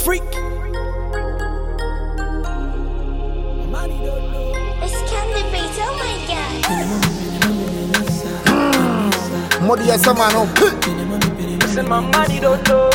freak. It's Candy Beat, oh my god. Modi ya sama no. Send my money, don't know.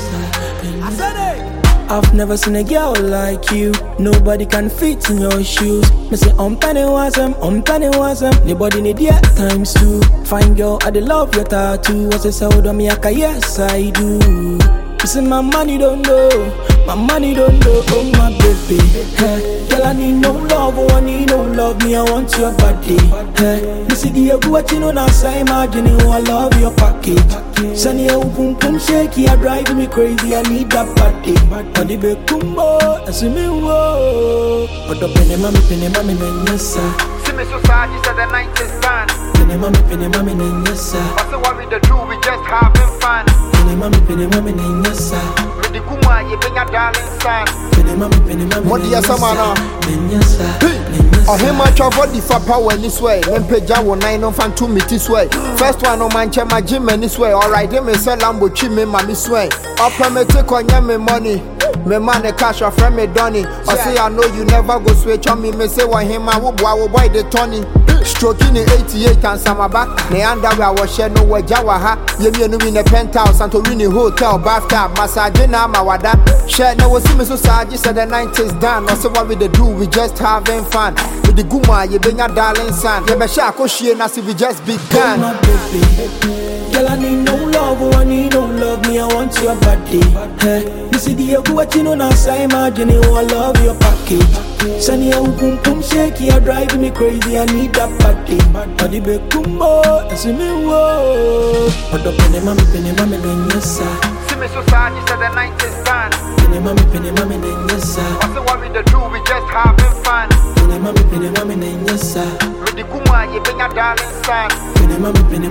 I said it. I've never seen a girl like you. Nobody can fit in your shoes. Me say penny wasn't. Nobody need your times two. Fine girl, I dey love your tattoo. What's it sound on me? Yes, I do. You say my money don't know. Oh my baby. Hey, girl, I need no love, oh I need no love. Me, I want your body. Hey, me see the ego what you know now. Say imagining, oh I love your package. Send your boom boom shaky, you driving me crazy. I need that body. Body be kumbo, I see me whoa. But the penny mommy, nessa. See me so sad, you said the 90s band. Penny mommy, nessa. What's the what we do? We just having fun. Penny mommy, nessa. With the kuma, you bring a darling son. Penny mommy, Modi ya sama no. nessa. Ohima travel the for power this way. Lempeja wo 9 on fan 2 meet this way. First one on manche my gym this way. Alright, they me sell lambo chi me ma this way. Upper me take on me money. Me man the cash or friend me donny. I say I know you never go switch on me. Me say what him I wo boy the Tony. Stroking the 88 and some back. Ne underwear was share no way jawa ha. Ye me no in the penthouse and to win the hotel bathtub. Massage na ma wada. Share no was me so sad. You said the 90s done. I say what we do, we just having fun. With the guma, you bring a darling son. You be shako she and we just begun. My baby, girl, I need no love, oh I need no love. Me, I want your body. Hey, you see the ego what you know now. Say imagining, oh I love your package. Send your boom boom shaky, you driving me crazy. I need that body. Body be kumbo, I see me whoa. But the penny mommy, nessa. See me so sad, you said the 90s band. Penny mommy, nessa. What's the what we do? We just having fun. Penny mommy, nessa. With the kuma, you bring a darling son. Penny mommy,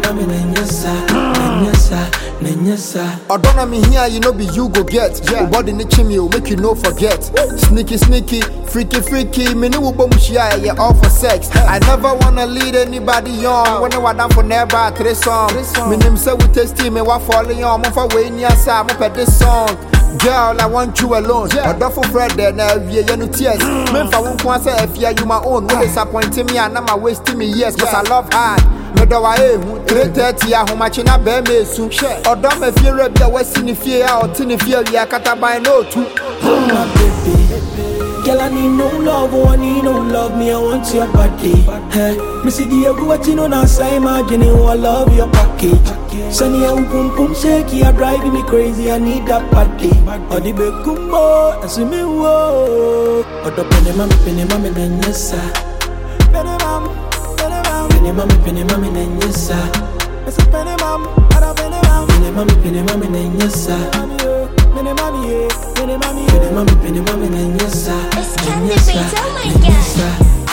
nessa. Odonna me here, you know be you go get. Body ni chimney will make you no forget. Sneaky, freaky. Me no bum shia, yeah, all for sex. I never wanna lead anybody on. When I was down for never 3 songs. Me name say we tasty, me wa falling on. Mo for way near sa, mo pet this song. Girl, I want you alone. A duffel friend there now, you no tears. Men for one point say if you my own, will disappointing me and I'm wasting me years. Cause I love hard. Me do I 3:30 how much na be me soon. Odo me fear be a west in fear out in fear we akata by no two. My baby, girl, I need no love, oh I need no love. Me, I want your body. Hey, me see the ego what you know now. Say imagining, oh I love your package. Send your boom boom shaky, you driving me crazy. I need that body. Body be kumbo, I see me whoa. But the penny mommy, nessa. Penny mommy, nessa. It's a penny mom, I don't penny mommy, nessa. Penny mommy, nessa. It's Candy Beat, oh my god.